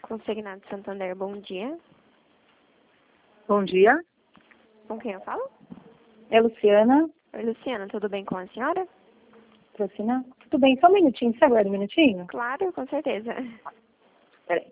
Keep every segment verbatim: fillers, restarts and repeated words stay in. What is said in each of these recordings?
Consignado Santander, bom dia. Bom dia, Com quem eu falo? é Luciana. Oi, Luciana, tudo bem com a senhora? Procina. Tudo bem, só um minutinho, você aguarda um minutinho? Claro, com certeza. Peraí.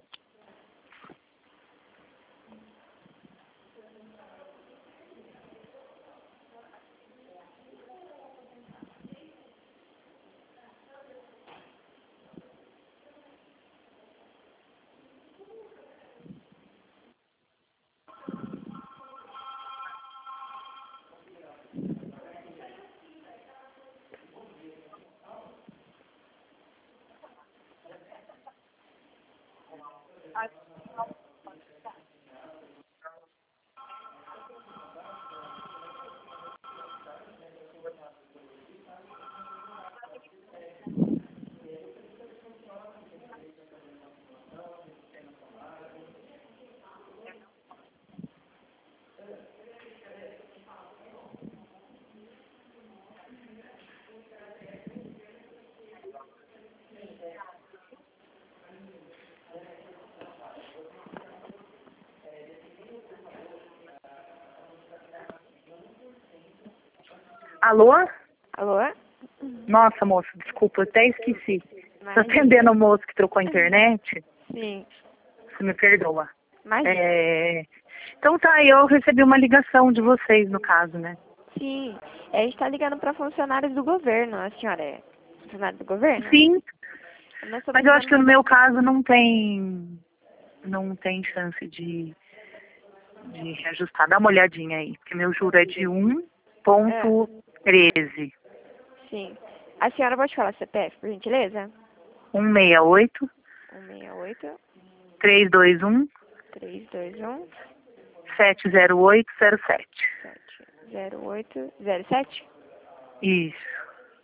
Alô? Alô? Nossa, moça, desculpa, eu até esqueci. Tô Imagina. atendendo o moço que trocou a internet. Sim. Você me perdoa. Imagina. É... Então tá, eu recebi uma ligação de vocês, no caso, né? Sim. A gente tá ligando para funcionários do governo. A senhora é funcionária do governo? Sim, Nós estamos mas eu acho que no ligando meu caso não tem... Não tem chance de... de reajustar. Dá uma olhadinha aí, porque meu juro é de um ponto treze. pra- Sim. A senhora pode falar C P F, por gentileza? um seis oito, um seis oito, três dois um, três dois um, sete zero oito zero sete. sete zero oito zero sete. Isso.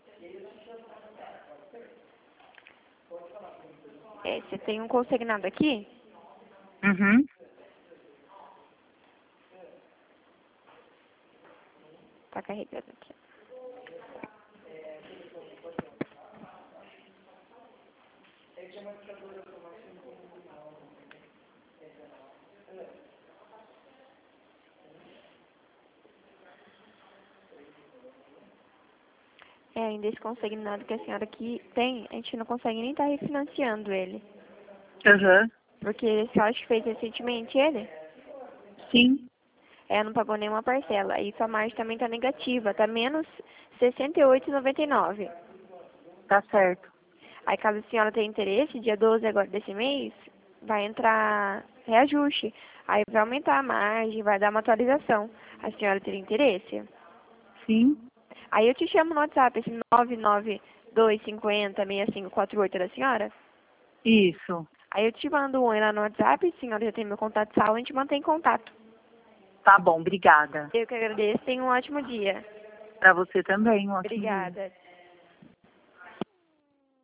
É, você tem um consignado aqui? Uhum. Tá carregando aqui. É, ainda esse consignado que a senhora aqui tem, a gente não consegue nem estar refinanciando ele. Uhum. Porque a senhora que fez recentemente ele, Sim. é, não pagou nenhuma parcela. E sua margem também tá negativa, tá menos sessenta e oito reais e noventa e nove centavos. Tá certo. Aí caso a senhora tenha interesse, dia doze agora desse mês, vai entrar reajuste. Aí vai aumentar a margem, vai dar uma atualização. A senhora teria interesse? Sim. Aí eu te chamo no WhatsApp, esse nove nove dois cinco zero, seis cinco quatro oito da senhora. Isso. Aí eu te mando um oi lá no WhatsApp, a senhora já tem meu contato salvo, a gente mantém contato. Tá bom, obrigada. Eu que agradeço, tenha um ótimo dia. Pra você também, um ótimo dia. Obrigada.